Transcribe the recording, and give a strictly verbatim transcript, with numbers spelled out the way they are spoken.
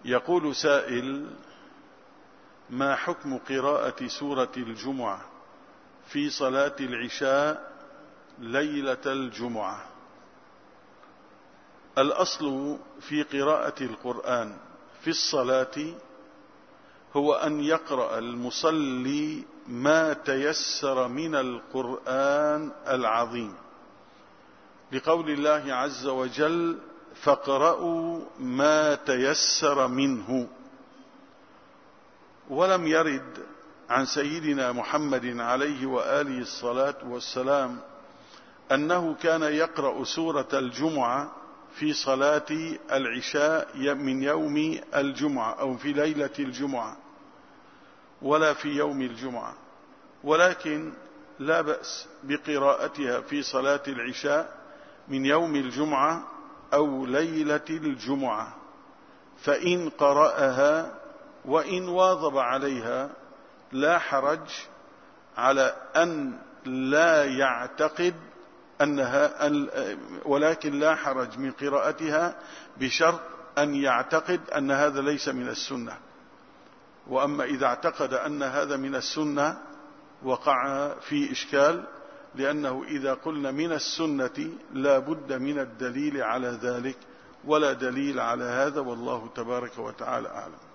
يقول سائل: ما حكم قراءة سورة الجمعة في صلاة العشاء ليلة الجمعة؟ الأصل في قراءة القرآن في الصلاة هو أن يقرأ المصلي ما تيسر من القرآن العظيم، لقول الله عز وجل: فاقرأوا ما تيسر منه. ولم يرد عن سيدنا محمد عليه وآله الصلاة والسلام أنه كان يقرأ سورة الجمعة في صلاة العشاء من يوم الجمعة أو في ليلة الجمعة ولا في يوم الجمعة، ولكن لا بأس بقراءتها في صلاة العشاء من يوم الجمعة أو ليلة الجمعة، فإن قرأها وإن واظب عليها لا حرج، على أن لا يعتقد أنها، ولكن لا حرج من قراءتها بشرط أن يعتقد أن هذا ليس من السنة. وأما إذا اعتقد أن هذا من السنة وقع في إشكال، لأنه إذا قلنا من السنة لا بد من الدليل على ذلك، ولا دليل على هذا، والله تبارك وتعالى أعلم.